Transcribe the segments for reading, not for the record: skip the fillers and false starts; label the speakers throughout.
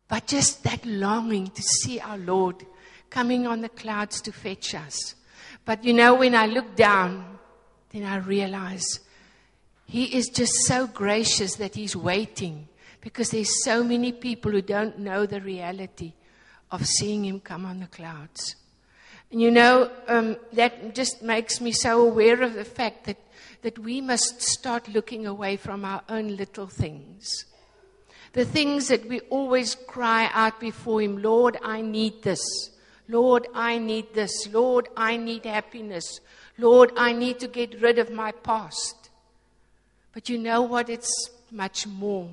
Speaker 1: But just that longing to see our Lord coming on the clouds to fetch us. But when I look down, then I realize He is just so gracious that He's waiting, because there's so many people who don't know the reality of seeing Him come on the clouds. And that just makes me so aware of the fact that we must start looking away from our own little things. The things that we always cry out before Him, Lord, I need this. Lord, I need this. Lord, I need happiness. Lord, I need to get rid of my past. But you know what? It's much more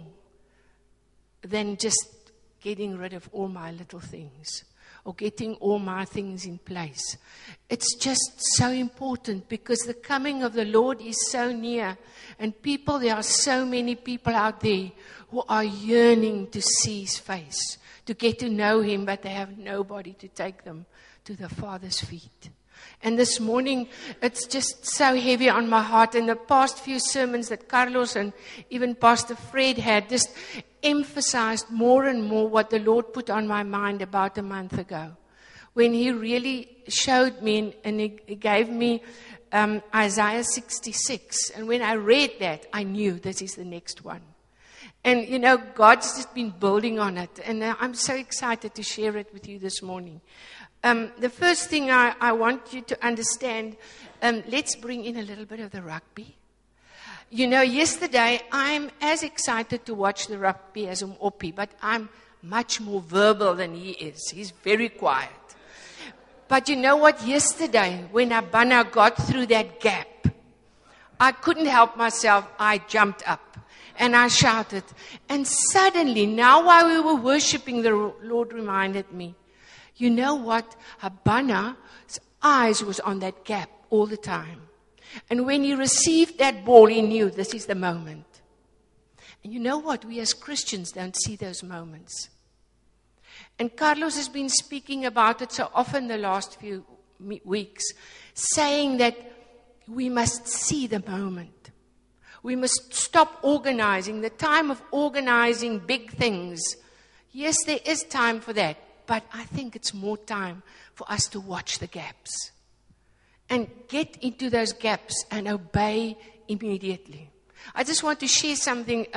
Speaker 1: than just getting rid of all my little things or getting all my things in place. It's just so important, because the coming of the Lord is so near. And there are so many people out there who are yearning to see His face, to get to know Him, but they have nobody to take them to the Father's feet. And this morning, it's just so heavy on my heart. And the past few sermons that Carlos and even Pastor Fred had just emphasized more and more what the Lord put on my mind about a month ago, when He really showed me and He gave me Isaiah 66. And when I read that, I knew this is the next one. And, God's just been building on it. And I'm so excited to share it with you this morning. The first thing I want you to understand, let's bring in a little bit of the rugby. Yesterday, I'm as excited to watch the rugby as Opie, but I'm much more verbal than he is. He's very quiet. But you know what? Yesterday, when Abana got through that gap, I couldn't help myself. I jumped up and I shouted. And suddenly, now while we were worshiping, the Lord reminded me, you know what? Abana's eyes was on that gap all the time. And when he received that ball, he knew this is the moment. And you know what? We as Christians don't see those moments. And Carlos has been speaking about it so often the last few weeks, saying that we must see the moment. We must stop organizing. The time of organizing big things. Yes, there is time for that. But I think it's more time for us to watch the gaps. And get into those gaps and obey immediately. I just want to share something.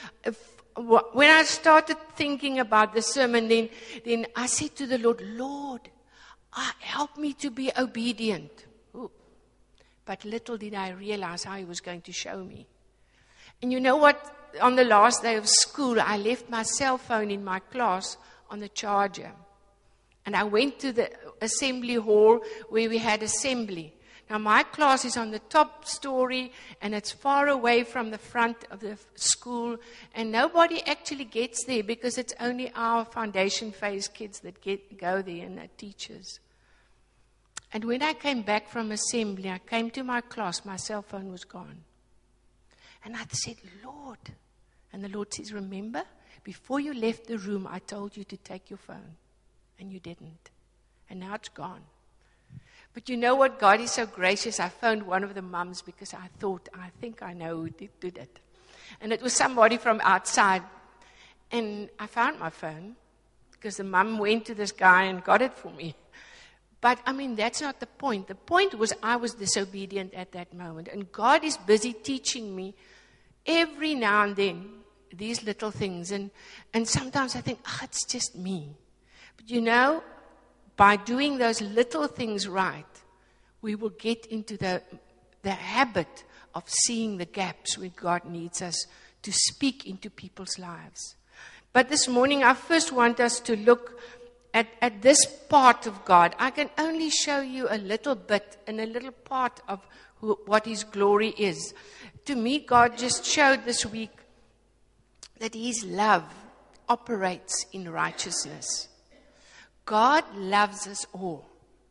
Speaker 1: When I started thinking about the sermon, then I said to the Lord, Lord, help me to be obedient. Ooh. But little did I realize how He was going to show me. And you know what? On the last day of school, I left my cell phone in my class on the charger. And I went to the assembly hall where we had assembly. Now my class is on the top story and it's far away from the front of the school, and nobody actually gets there because it's only our foundation phase kids that go there and the teachers. And when I came back from assembly, I came to my class, my cell phone was gone. And I said, Lord. And the Lord says, remember, before you left the room, I told you to take your phone. And you didn't. And now it's gone. But you know what? God is so gracious. I phoned one of the mums because I think I know who did it. And it was somebody from outside. And I found my phone because the mum went to this guy and got it for me. But, that's not the point. The point was I was disobedient at that moment. And God is busy teaching me every now and then these little things. And sometimes I think, it's just me. But by doing those little things right, we will get into the habit of seeing the gaps where God needs us to speak into people's lives. But this morning, I first want us to look at this part of God. I can only show you a little bit and a little part of what His glory is. To me, God just showed this week that His love operates in righteousness. God loves us all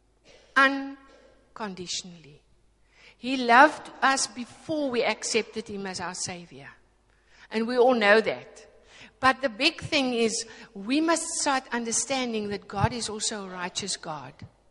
Speaker 1: unconditionally. He loved us before we accepted Him as our Savior. And we all know that. But the big thing is we must start understanding that God is also a righteous God.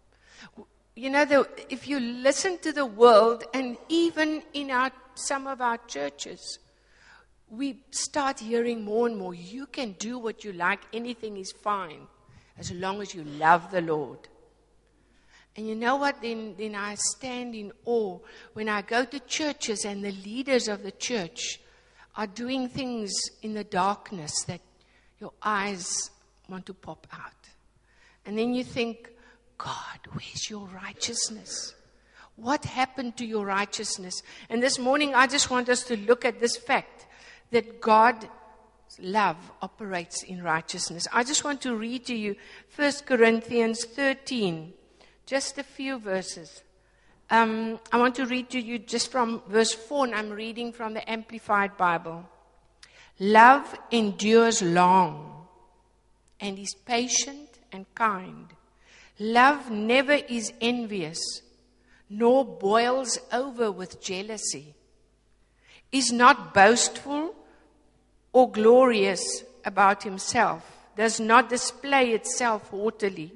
Speaker 1: If you listen to the world, and even in some of our churches, we start hearing more and more, you can do what you like, anything is fine, as long as you love the Lord. And you know what? Then I stand in awe when I go to churches and the leaders of the church are doing things in the darkness that your eyes want to pop out. And then you think, God, where's your righteousness? What happened to your righteousness? And this morning I just want us to look at this fact that God's love operates in righteousness. I just want to read to you 1 Corinthians 13, just a few verses. I want to read to you just from verse 4, and I'm reading from the Amplified Bible. Love endures long and is patient and kind. Love never is envious, nor boils over with jealousy, is not boastful or glorious about himself, does not display itself haughtily.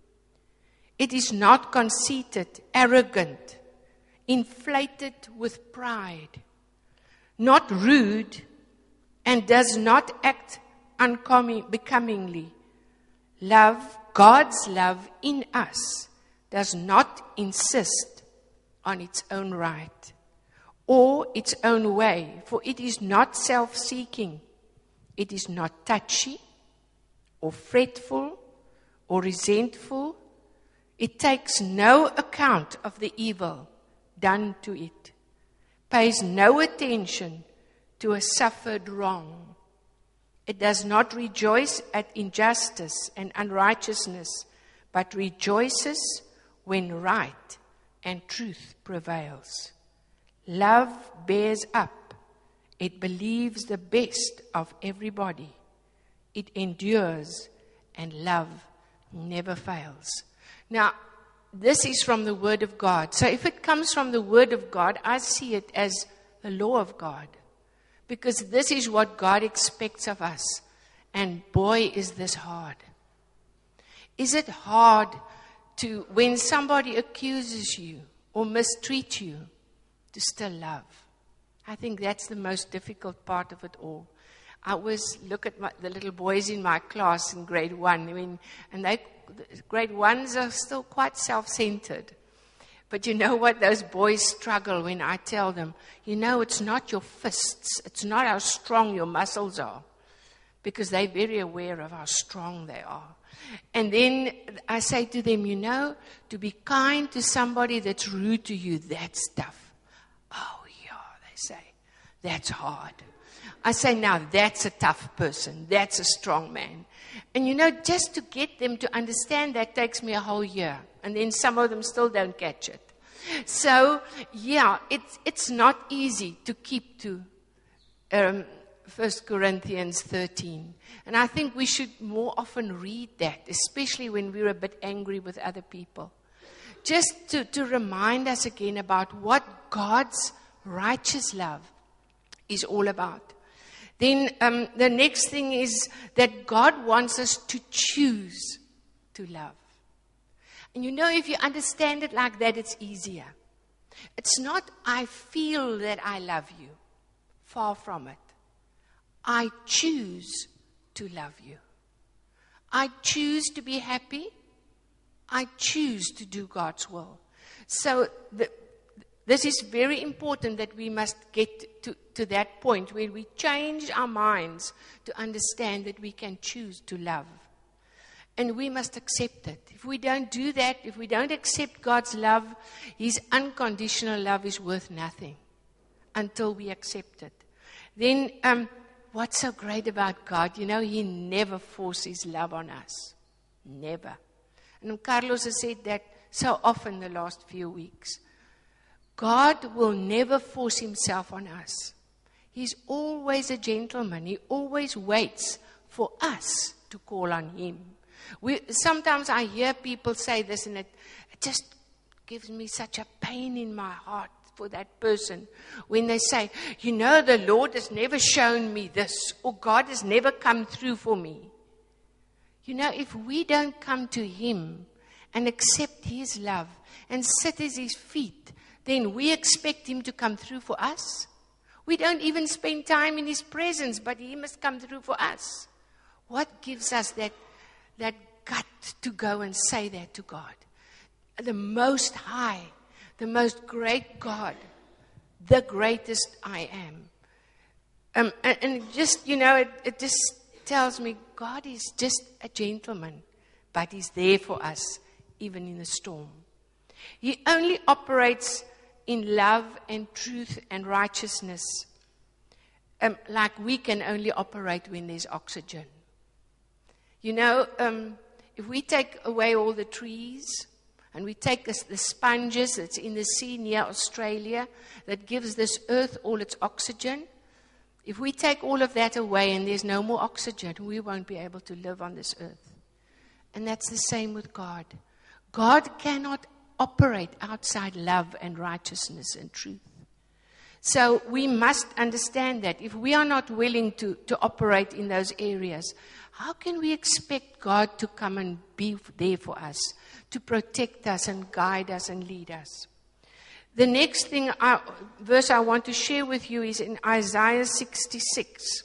Speaker 1: It is not conceited, arrogant, inflated with pride, not rude, and does not act unbecomingly. Love, God's love in us, does not insist on its own right or its own way, for it is not self-seeking. It is not touchy or fretful or resentful. It takes no account of the evil done to it, pays no attention to a suffered wrong. It does not rejoice at injustice and unrighteousness, but rejoices when right and truth prevails. Love bears up. It believes the best of everybody. It endures, and love never fails. Now, this is from the Word of God. So if it comes from the Word of God, I see it as the law of God. Because this is what God expects of us. And boy, is this hard. Is it hard to, when somebody accuses you or mistreats you, to still love? I think that's the most difficult part of it all. I always look at the little boys in my class in grade 1. Grade 1s are still quite self-centered. But you know what? Those boys struggle when I tell them, it's not your fists. It's not how strong your muscles are. Because they're very aware of how strong they are. And then I say to them, to be kind to somebody that's rude to you, that's tough. Oh, yeah, they say, that's hard. I say, now that's a tough person. That's a strong man. And just to get them to understand that takes me a whole year. And then some of them still don't catch it. So, yeah, it's not easy to keep to 1 Corinthians 13. And I think we should more often read that, especially when we're a bit angry with other people. Just to remind us again about what God's righteous love is all about. Then the next thing is that God wants us to choose to love. And if you understand it like that, it's easier. It's not, I feel that I love you. Far from it. I choose to love you. I choose to be happy. I choose to do God's will. So this is very important that we must get to that point where we change our minds to understand that we can choose to love. And we must accept it. If we don't do that, if we don't accept God's love, His unconditional love is worth nothing until we accept it. Then, what's so great about God? He never forces love on us. Never. And Carlos has said that so often the last few weeks. God will never force Himself on us. He's always a gentleman. He always waits for us to call on Him. Sometimes I hear people say this, and it just gives me such a pain in my heart for that person when they say, the Lord has never shown me this, or God has never come through for me. If we don't come to Him and accept His love and sit at His feet, then we expect Him to come through for us. We don't even spend time in His presence, but He must come through for us. What gives us that gut to go and say that to God? The Most High, the most great God, the greatest I am. And just, it just tells me God is just a gentleman, but He's there for us, even in the storm. He only operates in love and truth and righteousness, like we can only operate when there's oxygen. If we take away all the trees and we take the sponges that's in the sea near Australia that gives this earth all its oxygen, if we take all of that away and there's no more oxygen, we won't be able to live on this earth. And that's the same with God. God cannot operate outside love and righteousness and truth. So we must understand that. If we are not willing to operate in those areas, how can we expect God to come and be there for us, to protect us and guide us and lead us? The next verse I want to share with you is in Isaiah 66.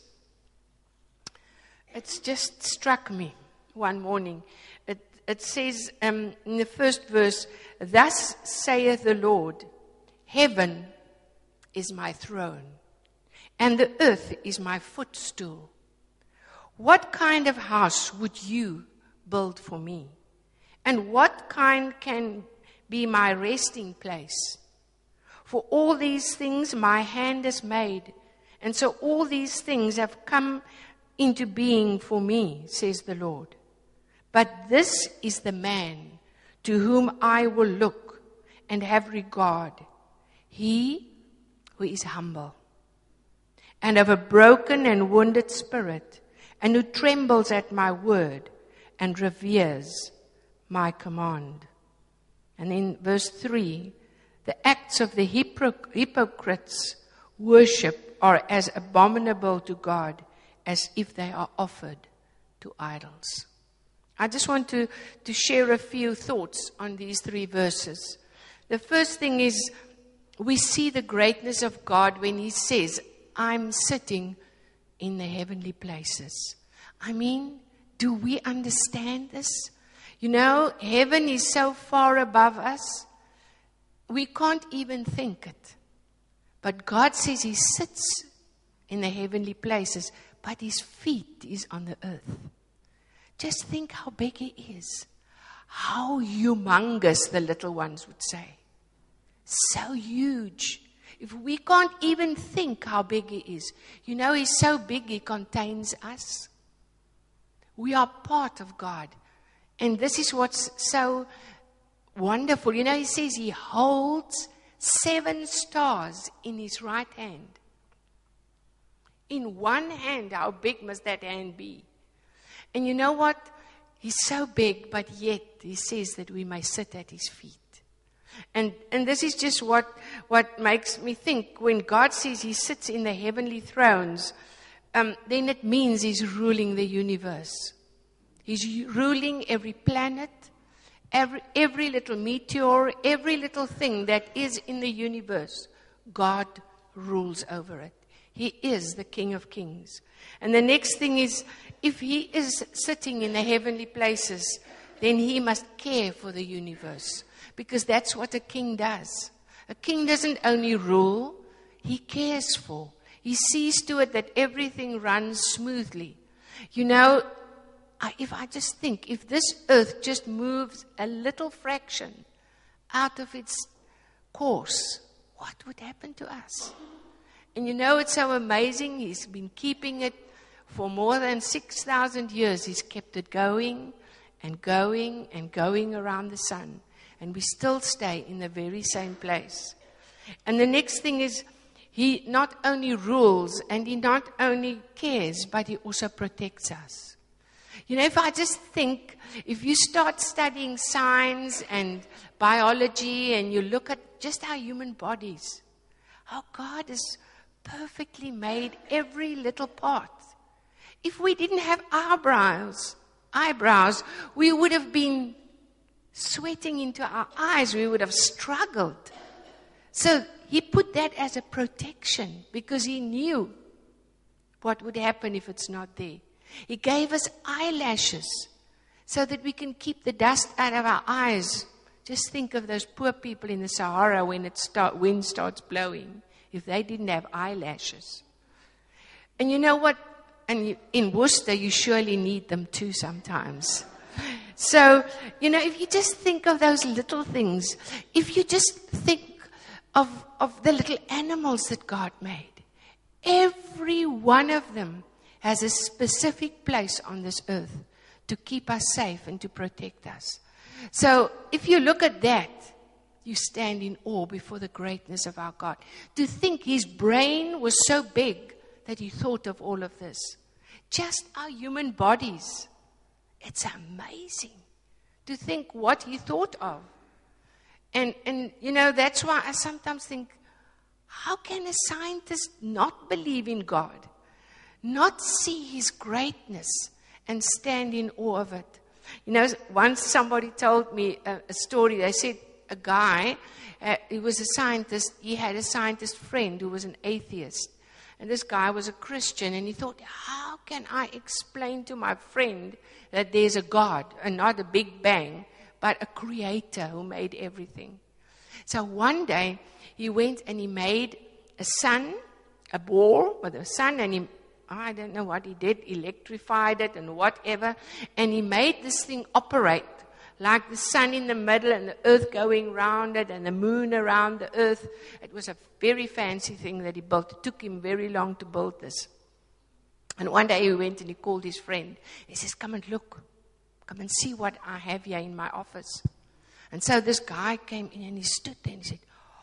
Speaker 1: It's just struck me one morning. It says in the first verse, "Thus saith the Lord, heaven is my throne, and the earth is my footstool. What kind of house would you build for me? And what kind can be my resting place? For all these things my hand has made, and so all these things have come into being for me, says the Lord. But this is the man to whom I will look and have regard, he who is humble and of a broken and wounded spirit, and who trembles at my word and reveres my command." And in verse 3, "The acts of the hypocrites' worship are as abominable to God as if they are offered to idols." I just want to share a few thoughts on these 3 verses. The first thing is, we see the greatness of God when He says, "I'm sitting in the heavenly places." I mean, do we understand this? Heaven is so far above us, we can't even think it. But God says He sits in the heavenly places, but His feet is on the earth. Just think how big He is. How humongous, the little ones would say. So huge. If we can't even think how big He is. He's so big He contains us. We are part of God. And this is what's so wonderful. He says He holds 7 stars in His right hand. In one hand, how big must that hand be? And you know what? He's so big, but yet He says that we may sit at His feet. And this is just what makes me think. When God says He sits in the heavenly thrones, then it means He's ruling the universe. He's ruling every planet, every little meteor, every little thing that is in the universe. God rules over it. He is the King of Kings. And the next thing is, if He is sitting in the heavenly places, then He must care for the universe. Because that's what a king does. A king doesn't only rule, he cares for. He sees to it that everything runs smoothly. If I just think, if this earth just moves a little fraction out of its course, what would happen to us? And it's so amazing. He's been keeping it for more than 6,000 years. He's kept it going and going and going around the sun. And we still stay in the very same place. And the next thing is, He not only rules and He not only cares, but He also protects us. If I just think, if you start studying science and biology and you look at just our human bodies, how God has perfectly made every little part. If we didn't have eyebrows, we would have been sweating into our eyes. We would have struggled. So he put that as a protection because he knew what would happen if it's not there. He gave us eyelashes so that we can keep the dust out of our eyes. Just think of those poor people in the Sahara when wind starts blowing, if they didn't have eyelashes. And you know what? And in Worcester, you surely need them too sometimes. So, if you just think of those little things, if you just think of the little animals that God made, every one of them has a specific place on this earth to keep us safe and to protect us. So, if you look at that, you stand in awe before the greatness of our God. To think his brain was so big that he thought of all of this. Just our human bodies. It's amazing to think what he thought of. And that's why I sometimes think, how can a scientist not believe in God? Not see his greatness and stand in awe of it? Once somebody told me a story. They said a guy, he was a scientist. He had a scientist friend who was an atheist. And this guy was a Christian, and he thought, how can I explain to my friend that there's a God, and not a Big Bang, but a creator who made everything? So one day, he went and he made a ball with a sun, and I don't know what he did, electrified it and whatever, and he made this thing operate like the sun in the middle and the earth going round it and the moon around the earth. It was a very fancy thing that he built. It took him very long to build this. And one day he went and he called his friend. He says, come and look. Come and see what I have here in my office. And so this guy came in and he stood there and he said,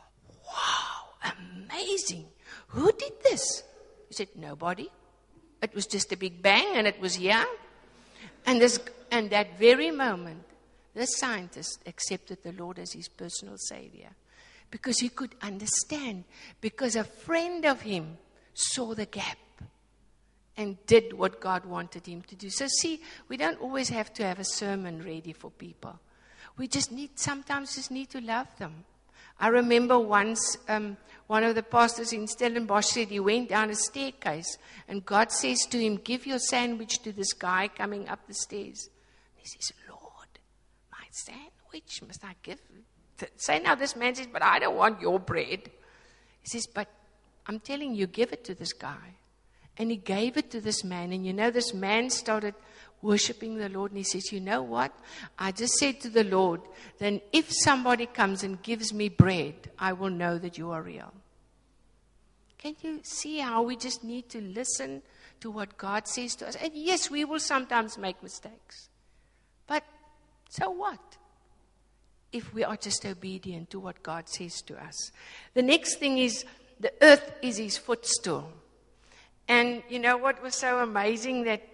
Speaker 1: wow, amazing. Who did this? He said, nobody. It was just a big bang and it was here. And that very moment, this scientist accepted the Lord as his personal savior because he could understand, because a friend of him saw the gap and did what God wanted him to do. So see, we don't always have to have a sermon ready for people. We sometimes just need to love them. I remember once one of the pastors in Stellenbosch said he went down a staircase and God says to him, give your sandwich to this guy coming up the stairs. And he says, Lord, my sandwich must I give? Say now this man says, but I don't want your bread. He says, but I'm telling you, give it to this guy. And he gave it to this man. And this man started worshiping the Lord. And he says, you know what? I just said to the Lord, then if somebody comes and gives me bread, I will know that you are real. Can you see how we just need to listen to what God says to us? And yes, we will sometimes make mistakes. But so what? If we are just obedient to what God says to us. The next thing is, the earth is his footstool. And what was so amazing that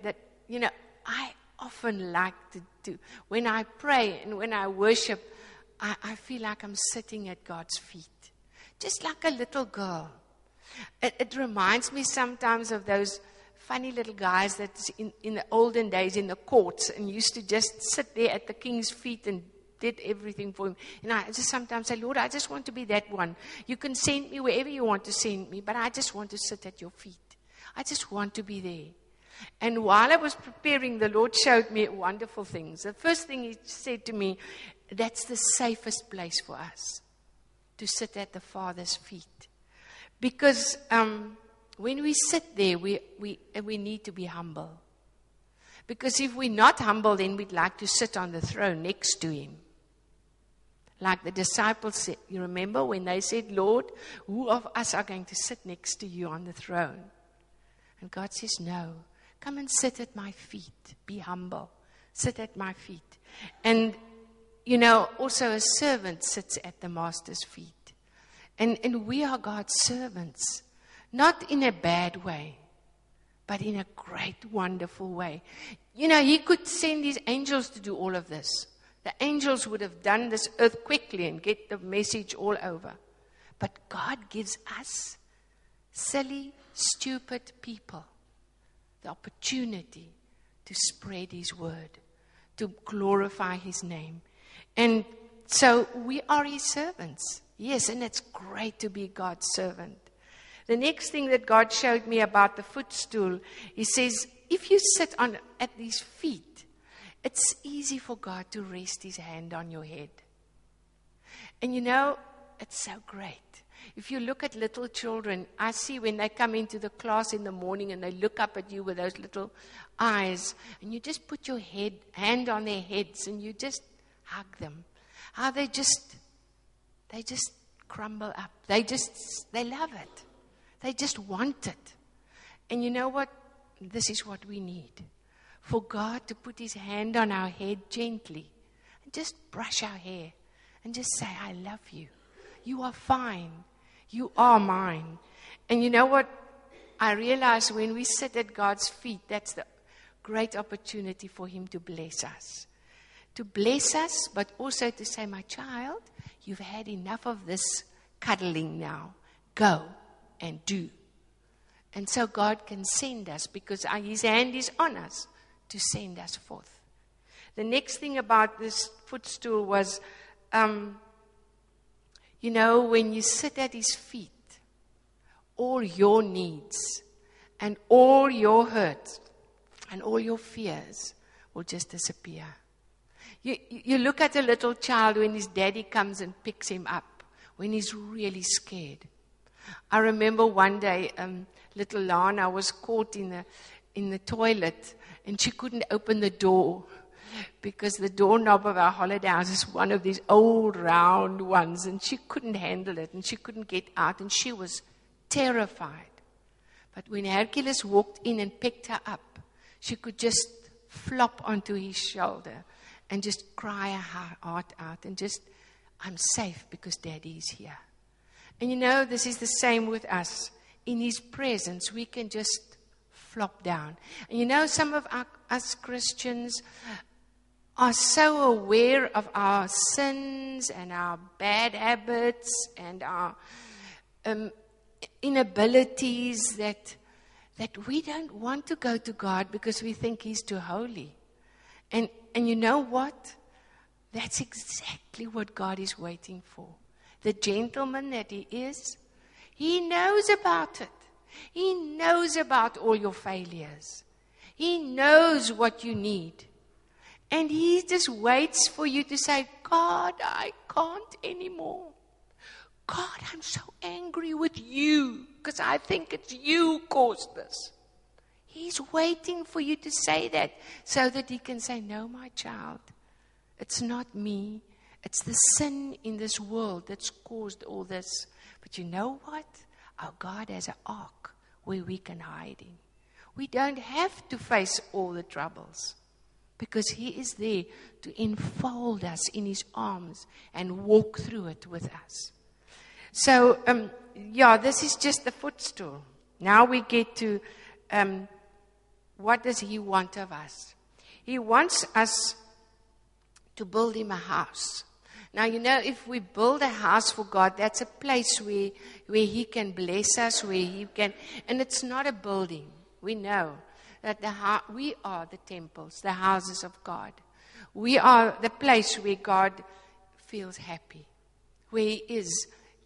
Speaker 1: I often like to do. When I pray and when I worship, I feel like I'm sitting at God's feet. Just like a little girl. It reminds me sometimes of those funny little guys that in the olden days in the courts and used to just sit there at the king's feet and did everything for him. And I just sometimes say, Lord, I just want to be that one. You can send me wherever you want to send me, but I just want to sit at your feet. I just want to be there. And while I was preparing, the Lord showed me wonderful things. The first thing he said to me, that's the safest place for us, to sit at the Father's feet. Because when we sit there, we need to be humble. Because if we're not humble, then we'd like to sit on the throne next to him. Like the disciples said, you remember when they said, Lord, who of us are going to sit next to you on the throne? And God says, no, come and sit at my feet. Be humble. Sit at my feet. And, also a servant sits at the master's feet. And we are God's servants. Not in a bad way, but in a great, wonderful way. He could send his angels to do all of this. The angels would have done this earth quickly and get the message all over. But God gives us, silly, stupid people, the opportunity to spread his word, to glorify his name. And so we are his servants. Yes, and it's great to be God's servant. The next thing that God showed me about the footstool, He says, if you sit at these feet, it's easy for God to rest His hand on your head. And you know, it's so great. If you look at little children, I see when they come into the class in the morning and they look up at you with those little eyes, and you just put your hand on their heads and you just hug them. How they just crumble up. They love it. They just want it. And you know what? This is what we need. For God to put His hand on our head gently and just brush our hair and just say, I love you. You are fine. You are mine. And you know what? I realize when we sit at God's feet, that's the great opportunity for Him to bless us. To bless us, but also to say, my child, you've had enough of this cuddling now. Go and do. And so God can send us because His hand is on us to send us forth. The next thing about this footstool was, you know, when you sit at His feet, all your needs and all your hurts and all your fears will just disappear. You look at a little child when his daddy comes and picks him up, when he's really scared. I remember one day, little Lana was caught in the toilet, and she couldn't open the door because the doorknob of our holiday house is one of these old round ones, and she couldn't handle it, and she couldn't get out, and she was terrified. But when Hercules walked in and picked her up, she could just flop onto his shoulder and just cry her heart out and just, I'm safe because Daddy is here. And you know, this is the same with us. In His presence, we can just flop down. And you know, some of us Christians are so aware of our sins and our bad habits and our inabilities that we don't want to go to God because we think He's too holy. And you know what? That's exactly what God is waiting for. The gentleman that He is, He knows about it. He knows about all your failures. He knows what you need. And He just waits for you to say, God, I can't anymore. God, I'm so angry with you because I think it's you who caused this. He's waiting for you to say that so that He can say, no, my child, it's not me. It's the sin in this world that's caused all this. But you know what? Our God has an ark where we can hide in. We don't have to face all the troubles because He is there to enfold us in His arms and walk through it with us. So, this is just the footstool. Now we get to what does He want of us? He wants us to build Him a house. Now, you know, if we build a house for God, that's a place where He can bless us, where He can, and it's not a building. We know that we are the temples, the houses of God. We are the place where God feels happy, where He is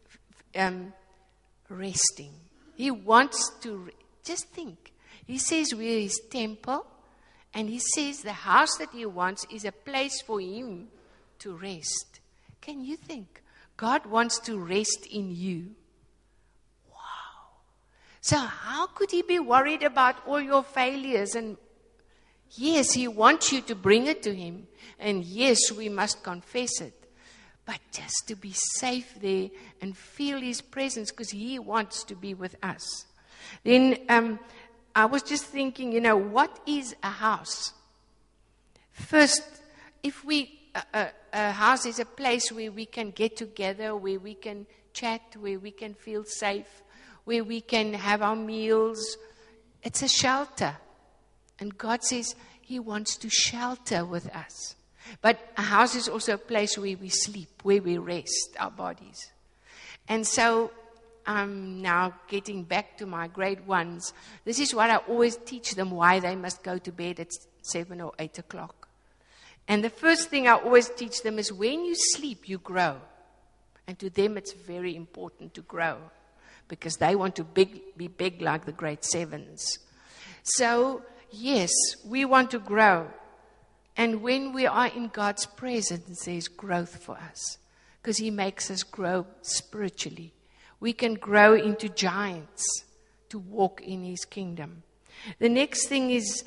Speaker 1: resting. He wants to, just think. He says we're His temple, and He says the house that He wants is a place for Him to rest. Can you think? God wants to rest in you. Wow. So how could He be worried about all your failures? And yes, He wants you to bring it to Him. And yes, we must confess it. But just to be safe there and feel His presence because He wants to be with us. Then I was just thinking, you know, what is a house? First, if a house is a place where we can get together, where we can chat, where we can feel safe, where we can have our meals. It's a shelter. And God says He wants to shelter with us. But a house is also a place where we sleep, where we rest our bodies. And so I'm now getting back to my grade ones. This is what I always teach them, why they must go to bed at 7 or 8 o'clock. And the first thing I always teach them is when you sleep, you grow. And to them, it's very important to grow because they want to be big like the grade 7s. So, yes, we want to grow. And when we are in God's presence, there's growth for us because He makes us grow spiritually. We can grow into giants to walk in His kingdom. The next thing is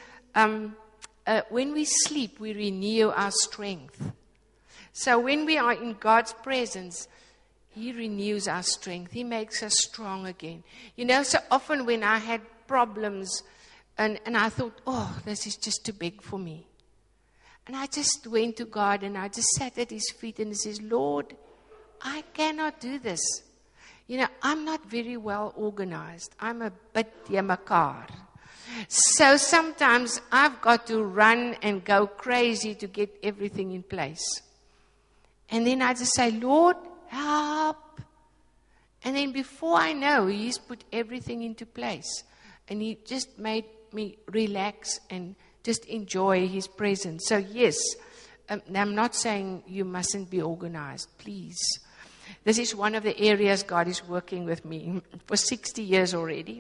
Speaker 1: when we sleep, we renew our strength. So when we are in God's presence, He renews our strength. He makes us strong again. You know, so often when I had problems and I thought, oh, this is just too big for me. And I just went to God and I just sat at His feet and says, Lord, I cannot do this. You know, I'm not very well organized. I'm a bit yamakar. So sometimes I've got to run and go crazy to get everything in place. And then I just say, Lord, help. And then before I know, He's put everything into place. And He just made me relax and just enjoy His presence. So yes, I'm not saying you mustn't be organized, please. This is one of the areas God is working with me for 60 years already.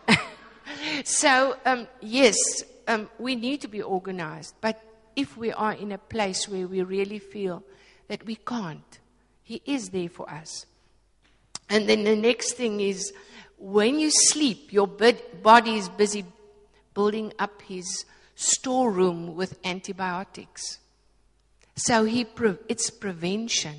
Speaker 1: So, yes, we need to be organized. But if we are in a place where we really feel that we can't, He is there for us. And then the next thing is, when you sleep, your body is busy building up His storeroom with antibiotics. So it's prevention.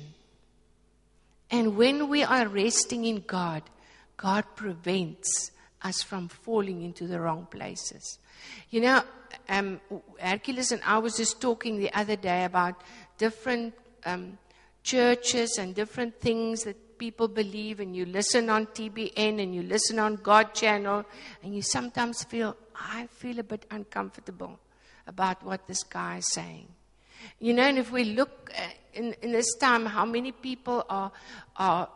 Speaker 1: And when we are resting in God, God prevents us from falling into the wrong places. You know, Hercules and I was just talking the other day about different churches and different things that people believe, and you listen on TBN and you listen on God Channel, and you sometimes I feel a bit uncomfortable about what this guy is saying. You know, and if we look in this time, how many people are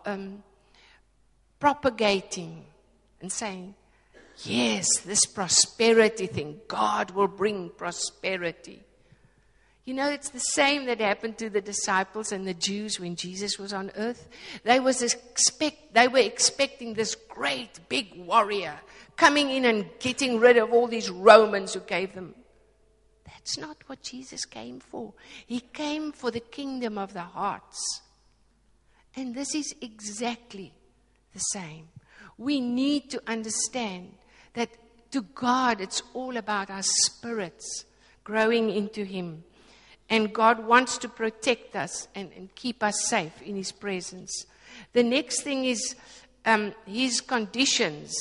Speaker 1: propagating and saying, yes, this prosperity thing, God will bring prosperity. You know, it's the same that happened to the disciples and the Jews when Jesus was on earth. They were expecting this great big warrior coming in and getting rid of all these Romans who gave them. That's not what Jesus came for. He came for the kingdom of the hearts. And this is exactly the same. We need to understand that to God, it's all about our spirits growing into Him. And God wants to protect us and keep us safe in His presence. The next thing is His conditions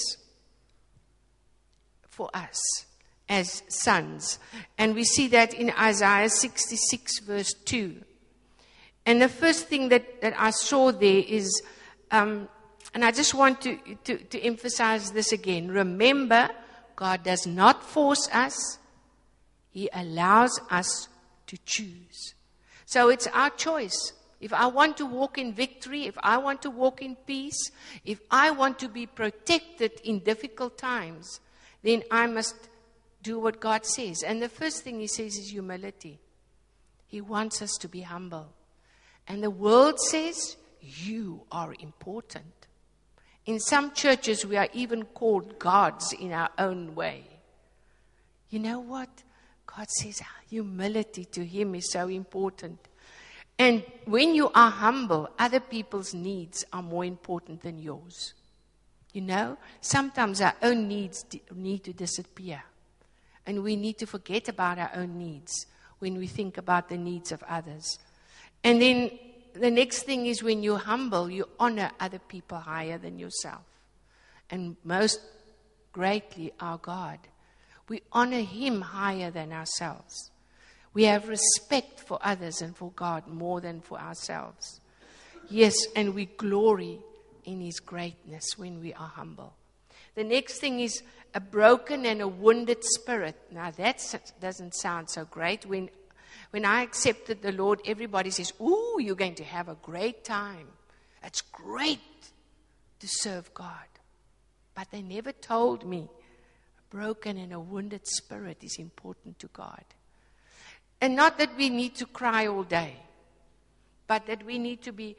Speaker 1: for us as sons. And we see that in Isaiah 66 verse 2. And the first thing that I saw there is, and I just want to emphasize this again. Remember, God does not force us. He allows us to choose. So it's our choice. If I want to walk in victory, if I want to walk in peace, if I want to be protected in difficult times, then I must do what God says. And the first thing He says is humility. He wants us to be humble. And the world says, you are important. In some churches, we are even called gods in our own way. You know what? God says humility to Him is so important. And when you are humble, other people's needs are more important than yours. You know, sometimes our own needs need to disappear. And we need to forget about our own needs when we think about the needs of others. And then the next thing is when you're humble, you honor other people higher than yourself. And most greatly, our God. We honor Him higher than ourselves. We have respect for others and for God more than for ourselves. Yes, and we glory in His greatness when we are humble. The next thing is a broken and a wounded spirit. Now that doesn't sound so great. When I accepted the Lord, everybody says, ooh, you're going to have a great time. It's great to serve God. But they never told me a broken and a wounded spirit is important to God. And not that we need to cry all day, but that we need to be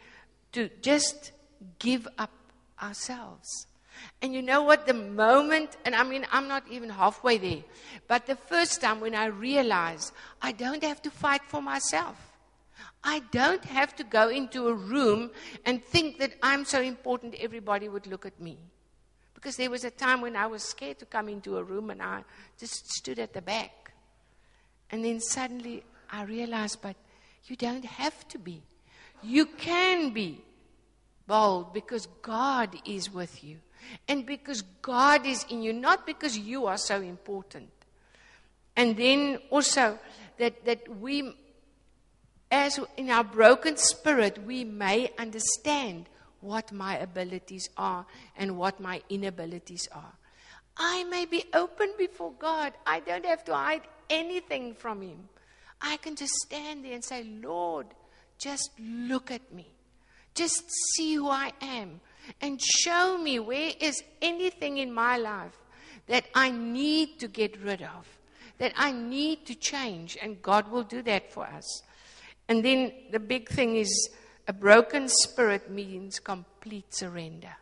Speaker 1: to just give up ourselves. And you know what? The moment, and I mean, I'm not even halfway there, but the first time when I realized I don't have to fight for myself. I don't have to go into a room and think that I'm so important everybody would look at me. Because there was a time when I was scared to come into a room and I just stood at the back. And then suddenly I realized, but you don't have to be. You can be bold because God is with you. And because God is in you, not because you are so important. And then also that we, as in our broken spirit, we may understand what my abilities are and what my inabilities are. I may be open before God. I don't have to hide anything from Him. I can just stand there and say, Lord, just look at me. Just see who I am. And show me where is anything in my life that I need to get rid of, that I need to change. And God will do that for us. And then the big thing is a broken spirit means complete surrender.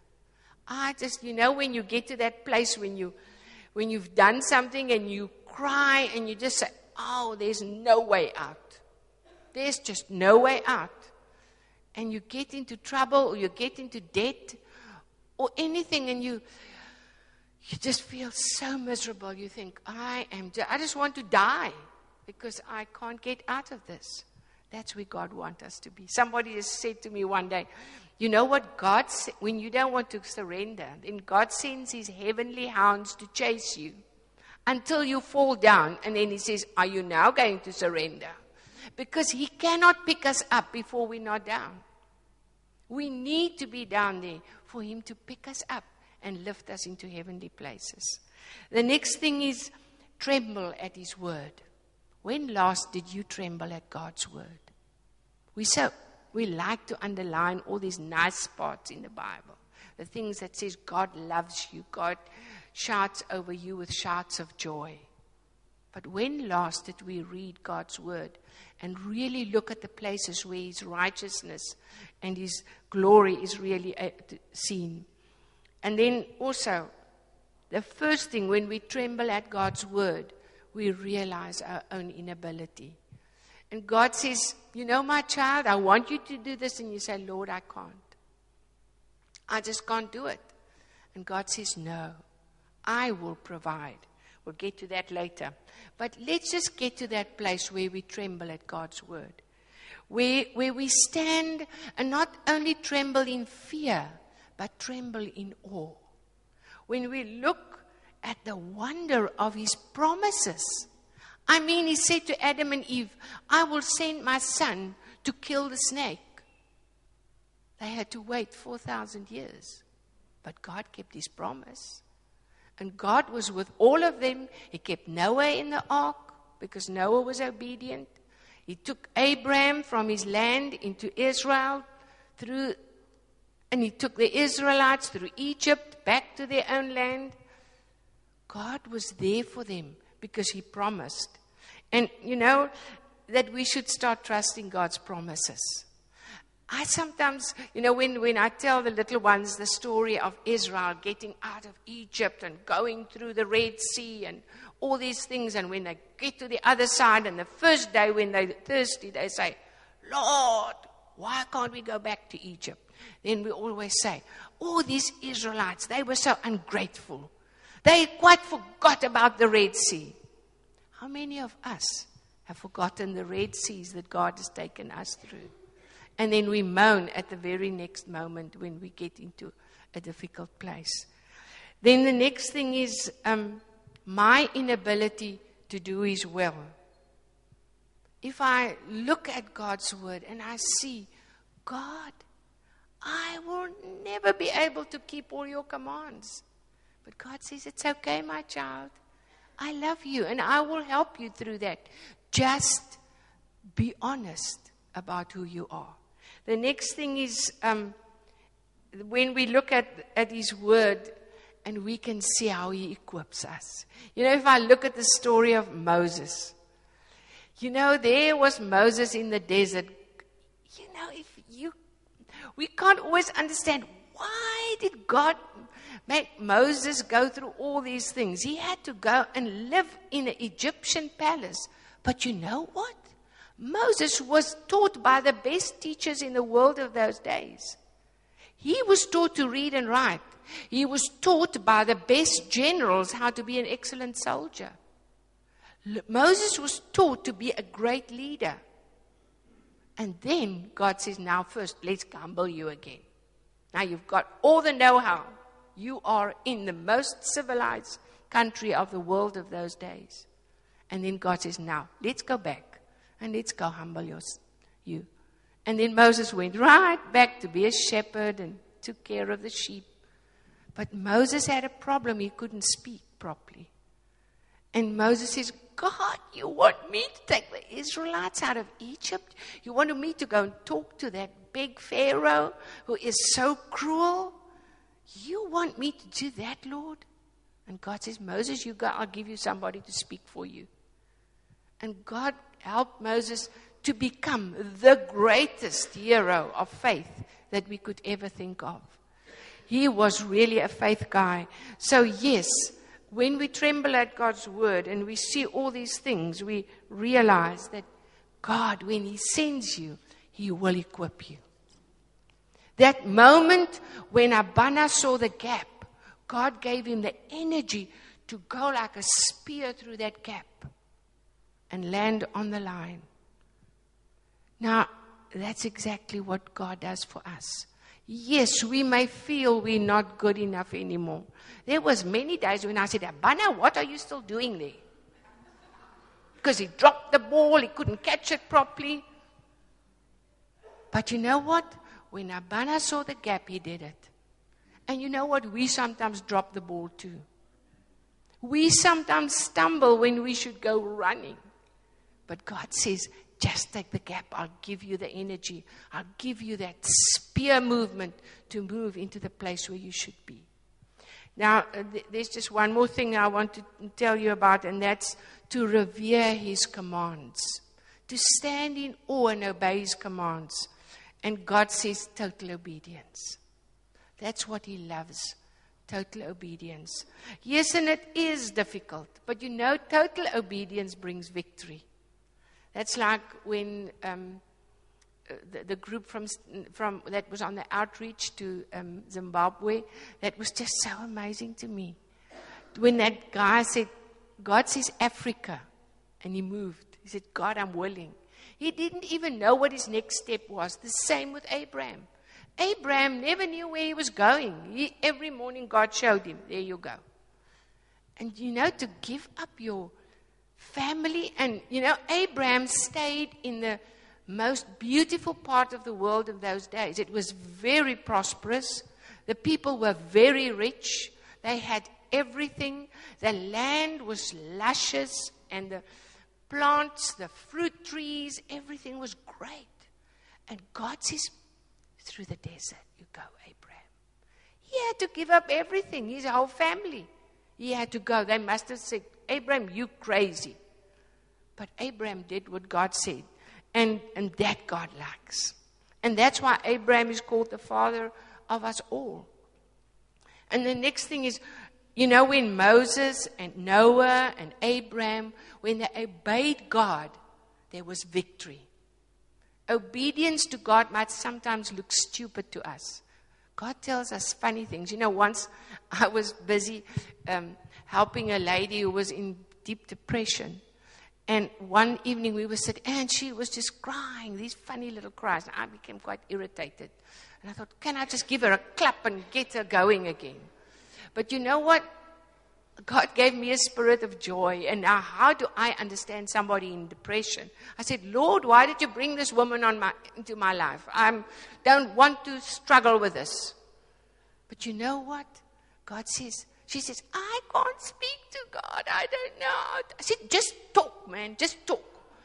Speaker 1: When you get to that place when you've done something and you cry and you just say, oh, there's no way out. There's just no way out. And you get into trouble or you get into debt or anything and you just feel so miserable. You think, I just want to die because I can't get out of this. That's where God wants us to be. Somebody just said to me one day, you know what when you don't want to surrender, then God sends His heavenly hounds to chase you until you fall down. And then He says, are you now going to surrender? Because He cannot pick us up before we're not down. We need to be down there for Him to pick us up and lift us into heavenly places. The next thing is tremble at His word. When last did you tremble at God's word? We like to underline all these nice parts in the Bible. The things that says God loves you, God shouts over you with shouts of joy. But when last did we read God's word and really look at the places where His righteousness and His glory is really seen? And then also, the first thing when we tremble at God's word, we realize our own inability. And God says, you know, my child, I want you to do this. And you say, Lord, I can't. I just can't do it. And God says, no, I will provide. We'll get to that later. But let's just get to that place where we tremble at God's word. Where we stand and not only tremble in fear, but tremble in awe. When we look at the wonder of His promises. I mean, He said to Adam and Eve, I will send my son to kill the snake. They had to wait 4,000 years. But God kept His promise. And God was with all of them. He kept Noah in the ark because Noah was obedient. He took Abraham from his land into Israel and He took the Israelites through Egypt back to their own land. God was there for them because He promised. And you know that we should start trusting God's promises. I sometimes, when I tell the little ones the story of Israel getting out of Egypt and going through the Red Sea and all these things, and when they get to the other side and the first day when they're thirsty, they say, Lord, why can't we go back to Egypt? Then we always say, oh, these Israelites, they were so ungrateful. They quite forgot about the Red Sea. How many of us have forgotten the Red Seas that God has taken us through? And then we moan at the very next moment when we get into a difficult place. Then the next thing is my inability to do His will. If I look at God's word and I see, God, I will never be able to keep all your commands. But God says, it's okay, my child. I love you and I will help you through that. Just be honest about who you are. The next thing is when we look at His word and we can see how He equips us. If I look at the story of Moses, there was Moses in the desert. We can't always understand, why did God make Moses go through all these things? He had to go and live in an Egyptian palace. But you know what? Moses was taught by the best teachers in the world of those days. He was taught to read and write. He was taught by the best generals how to be an excellent soldier. Moses was taught to be a great leader. And then God says, now first, let's humble you again. Now you've got all the know-how. You are in the most civilized country of the world of those days. And then God says, now, let's go back and let's go humble you. And then Moses went right back to be a shepherd and took care of the sheep. But Moses had a problem. He couldn't speak properly. And Moses says, God, you want me to take the Israelites out of Egypt? You want me to go and talk to that big Pharaoh who is so cruel? You want me to do that, Lord? And God says, Moses, you go, I'll give you somebody to speak for you. And God helped Moses to become the greatest hero of faith that we could ever think of. He was really a faith guy. So yes, when we tremble at God's word and we see all these things, we realize that God, when He sends you, He will equip you. That moment when Abana saw the gap, God gave him the energy to go like a spear through that gap and land on the line. Now, that's exactly what God does for us. Yes, we may feel we're not good enough anymore. There was many days when I said, Abana, what are you still doing there? Because he dropped the ball, he couldn't catch it properly. But you know what? When Abana saw the gap, he did it. And you know what? We sometimes drop the ball too. We sometimes stumble when we should go running. But God says, just take the gap. I'll give you the energy. I'll give you that spear movement to move into the place where you should be. Now, there's just one more thing I want to tell you about, and that's to revere His commands. To stand in awe and obey His commands. And God says total obedience. That's what He loves. Total obedience. Yes, and it is difficult. But you know, total obedience brings victory. That's like when the group from that was on the outreach to Zimbabwe, that was just so amazing to me. When that guy said, God says Africa, and he moved. He said, God, I'm willing. He didn't even know what his next step was. The same with Abraham. Abraham never knew where he was going. Every morning God showed him, there you go. And you know, to give up your family, and you know, Abraham stayed in the most beautiful part of the world in those days. It was very prosperous. The people were very rich. They had everything. The land was luscious, and the plants, the fruit trees, everything was great. And God says, through the desert you go, Abraham. He had to give up everything, his whole family. He had to go. They must have said, Abraham, you crazy. But Abraham did what God said. And that God likes. And that's why Abraham is called the father of us all. And the next thing is, you know, when Moses and Noah and Abraham, when they obeyed God, there was victory. Obedience to God might sometimes look stupid to us. God tells us funny things. You know, once I was busy helping a lady who was in deep depression. And one evening we were sitting, and she was just crying, these funny little cries. And I became quite irritated. And I thought, can I just give her a clap and get her going again? But you know what? God gave me a spirit of joy. And now how do I understand somebody in depression? I said, Lord, why did you bring this woman into my life? I don't want to struggle with this. But you know what? God says, she says, I can't speak to God. I don't know. I said, just talk, man. Just talk.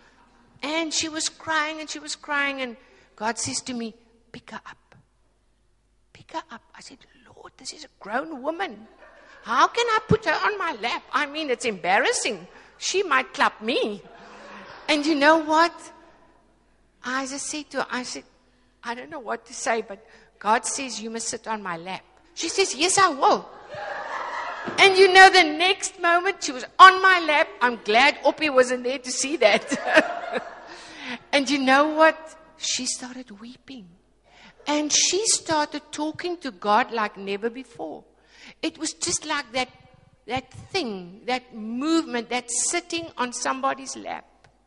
Speaker 1: And she was crying and she was crying. And God says to me, pick her up. Pick her up. I said, Lord, this is a grown woman. How can I put her on my lap? I mean, it's embarrassing. She might clap me. And you know what? I just said to her, I said, I don't know what to say, but God says, you must sit on my lap. She says, yes, I will. And you know, the next moment she was on my lap. I'm glad Oppie wasn't there to see that. And you know what? She started weeping. And she started talking to God like never before. It was just like that thing, that movement, that sitting on somebody's lap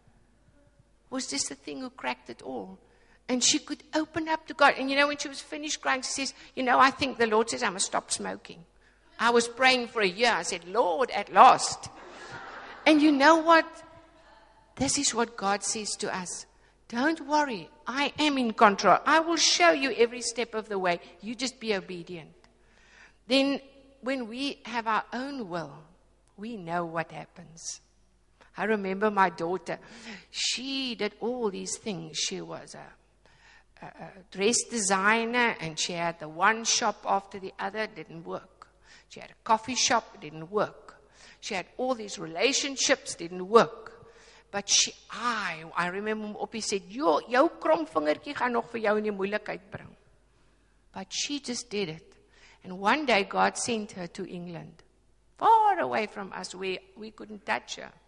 Speaker 1: was just the thing who cracked it all. And she could open up to God. And you know, when she was finished crying, she says, you know, I think the Lord says I must stop smoking. I was praying for a year. I said, Lord, at last. And you know what? This is what God says to us. Don't worry. I am in control. I will show you every step of the way. You just be obedient. Then when we have our own will, we know what happens. I remember my daughter. She did all these things. She was a dress designer, and she had the one shop after the other. Didn't work. She had a coffee shop. Didn't work. She had all these relationships. Didn't work. But I remember Oppie said, jou kromvingertjie gaan nog vir jou in die moeilikheid bring. But she just did it. And one day God sent her to England, far away from us, where we couldn't touch her.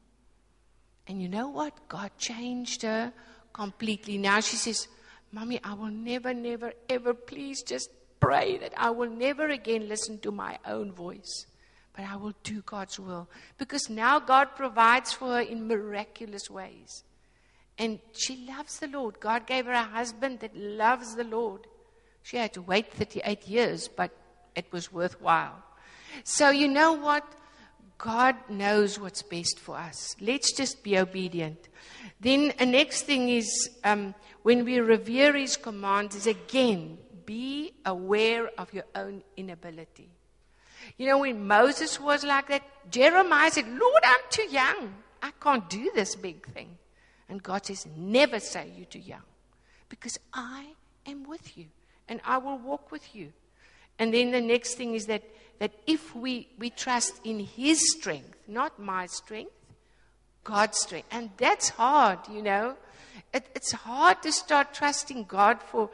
Speaker 1: And you know what? God changed her completely. Now she says, Mommy, I will never, never, ever, please just pray that I will never again listen to my own voice. But I will do God's will. Because now God provides for her in miraculous ways. And she loves the Lord. God gave her a husband that loves the Lord. She had to wait 38 years, but it was worthwhile. So you know what? God knows what's best for us. Let's just be obedient. Then the next thing is, when we revere His commands, is again, be aware of your own inability. You know, when Moses was like that, Jeremiah said, Lord, I'm too young. I can't do this big thing. And God says, never say you're too young. Because I am with you. And I will walk with you. And then the next thing is that if we trust in His strength, not my strength, God's strength. And that's hard, you know. It's hard to start trusting God for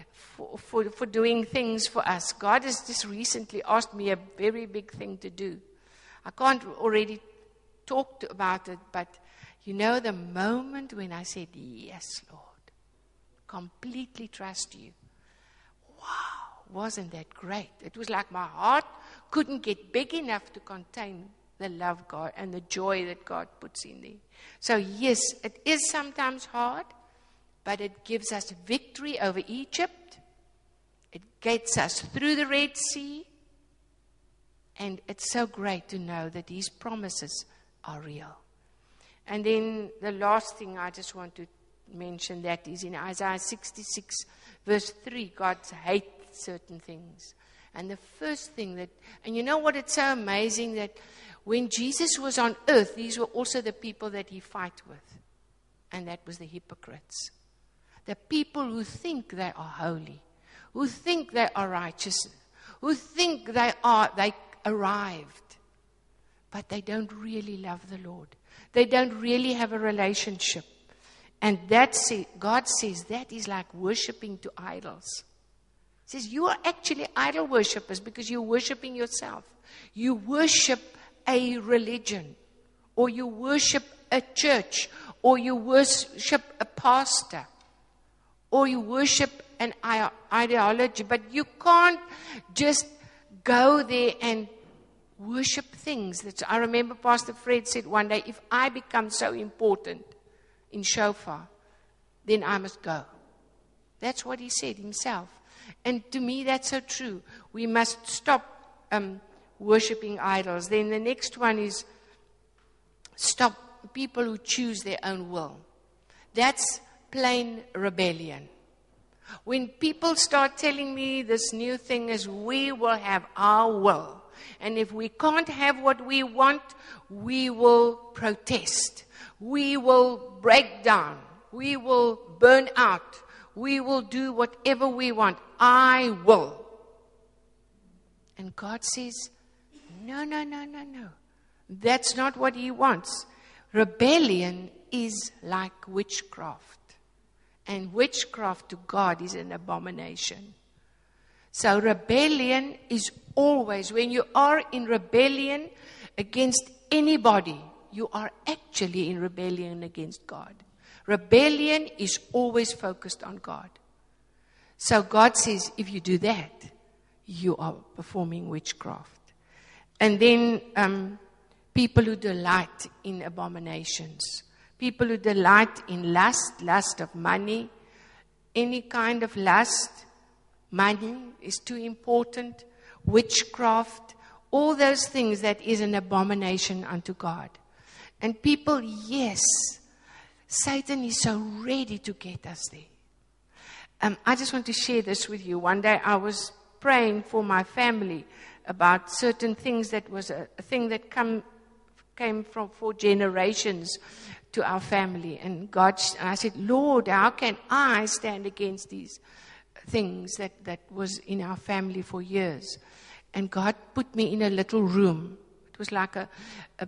Speaker 1: doing things for us. God has just recently asked me a very big thing to do. I can't already talk about it, but you know, the moment when I said, yes, Lord, completely trust you. Wow, wasn't that great? It was like my heart couldn't get big enough to contain the love God and the joy that God puts in there. So yes, it is sometimes hard, but it gives us victory over Egypt. It gets us through the Red Sea. And it's so great to know that His promises are real. And then the last thing I just want to mention, that is in Isaiah 66 verse 3, God hates certain things. And the first thing and you know what, it's so amazing that when Jesus was on earth, these were also the people that He fight with. And that was the hypocrites. The people who think they are holy, who think they are righteous, who think they arrived, but they don't really love the Lord. They don't really have a relationship. And God says that is like worshiping to idols. He says you are actually idol worshippers because you're worshiping yourself. You worship a religion, or you worship a church, or you worship a pastor, or you worship an ideology. But you can't just go there and worship things. I remember Pastor Fred said one day, if I become so important in Shofar, then I must go. That's what he said himself. And to me, that's so true. We must stop worshipping idols. Then the next one is stop people who choose their own will. That's plain rebellion. When people start telling me this new thing is we will have our will, and if we can't have what we want, we will protest. We will break down. We will burn out. We will do whatever we want. I will. And God says, no. That's not what He wants. Rebellion is like witchcraft. And witchcraft to God is an abomination. So rebellion is always, when you are in rebellion against anybody, you are actually in rebellion against God. Rebellion is always focused on God. So God says, if you do that, you are performing witchcraft. And then people who delight in abominations. People who delight in lust of money, any kind of lust. Money is too important. Witchcraft, all those things that is an abomination unto God. And people, yes, Satan is so ready to get us there. I just want to share this with you. One day I was praying for my family about certain things that was a thing that came from for generations to our family. And I said, Lord, how can I stand against these things that was in our family for years? And God put me in a little room. It was like a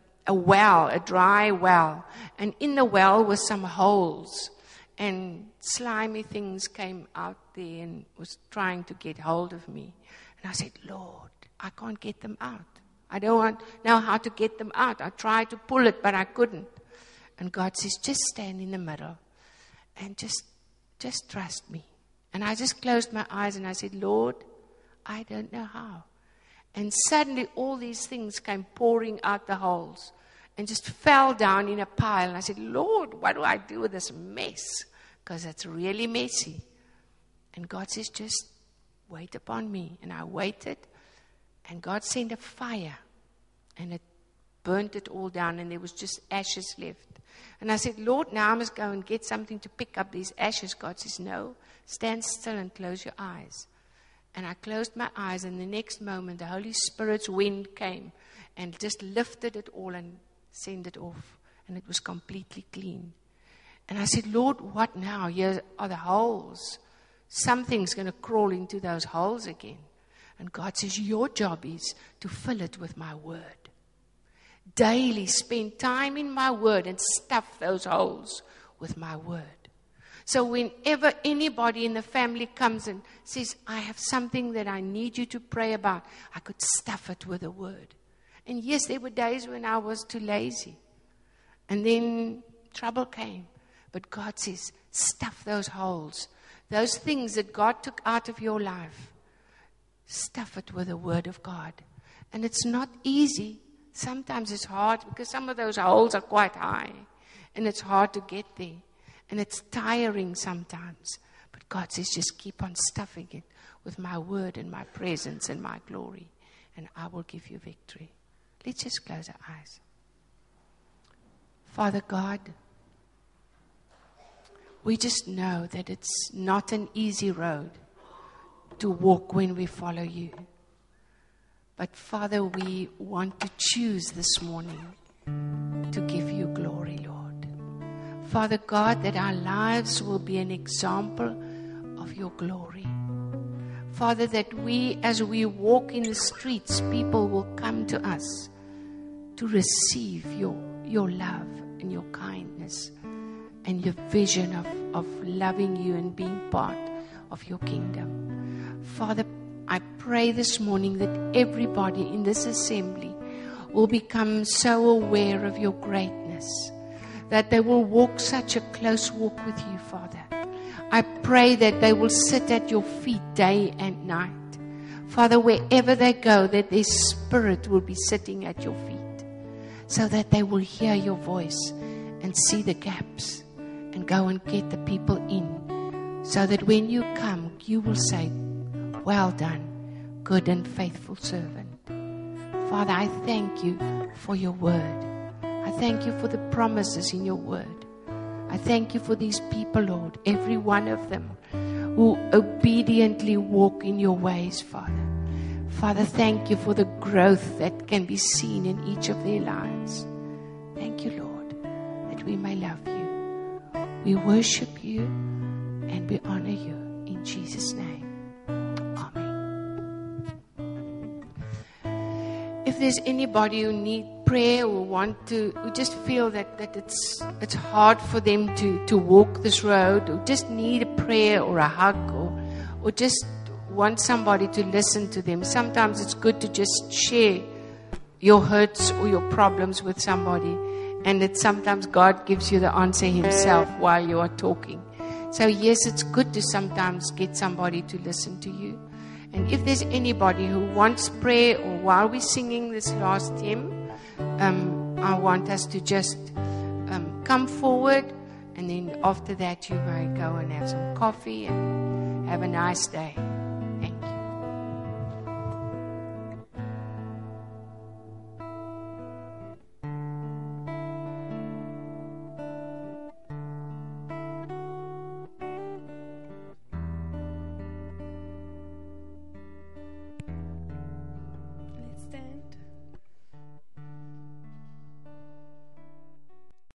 Speaker 1: well, a dry well. And in the well were some holes. And slimy things came out there and was trying to get hold of me. And I said, Lord, I can't get them out. I don't know how to get them out. I tried to pull it, but I couldn't. And God says, just stand in the middle and just trust me. And I just closed my eyes and I said, Lord, I don't know how. And suddenly all these things came pouring out the holes and just fell down in a pile. And I said, Lord, what do I do with this mess? Because it's really messy. And God says, just wait upon me. And I waited. And God sent a fire. And it burnt it all down. And there was just ashes left. And I said, Lord, now I must go and get something to pick up these ashes. God says, no, stand still and close your eyes. And I closed my eyes. And the next moment, the Holy Spirit's wind came and just lifted it all and sent it off. And it was completely clean. And I said, Lord, what now? Here are the holes. Something's going to crawl into those holes again. And God says, your job is to fill it with my word. Daily spend time in my word and stuff those holes with my word. So whenever anybody in the family comes and says, I have something that I need you to pray about, I could stuff it with a word. And yes, there were days when I was too lazy. And then trouble came. But God says, stuff those holes. Those things that God took out of your life, stuff it with the word of God. And it's not easy. Sometimes it's hard because some of those holes are quite high. And it's hard to get there. And it's tiring sometimes. But God says, just keep on stuffing it with my word and my presence and my glory. And I will give you victory. Let's just close our eyes. Father God, we just know that it's not an easy road to walk when we follow you. But Father, we want to choose this morning to give you glory, Lord. Father God, that our lives will be an example of your glory. Father, that we, as we walk in the streets, people will come to us to receive your love and your kindness and your vision of loving you and being part of your kingdom. Father, I pray this morning that everybody in this assembly will become so aware of your greatness, that they will walk such a close walk with you, Father. I pray that they will sit at your feet day and night. Father, wherever they go, that their spirit will be sitting at your feet, so that they will hear your voice and see the gaps and go and get the people in, so that when you come, you will say, well done, good and faithful servant. Father, I thank you for your word. I thank you for the promises in your word. I thank you for these people, Lord, every one of them who obediently walk in your ways, Father. Father, thank you for the growth that can be seen in each of their lives. Thank you, Lord, that we may love you. We worship you and we honor you in Jesus' name. if there's anybody who need prayer or who just feel that it's hard for them to walk this road, or just need a prayer or a hug, or just want somebody to listen to them. Sometimes it's good to just share your hurts or your problems with somebody, and sometimes God gives you the answer himself while you are talking. So yes, it's good to sometimes get somebody to listen to you. And if there's anybody who wants prayer, or while we're singing this last hymn, I want us to just come forward, and then after that you may go and have some coffee and have a nice day.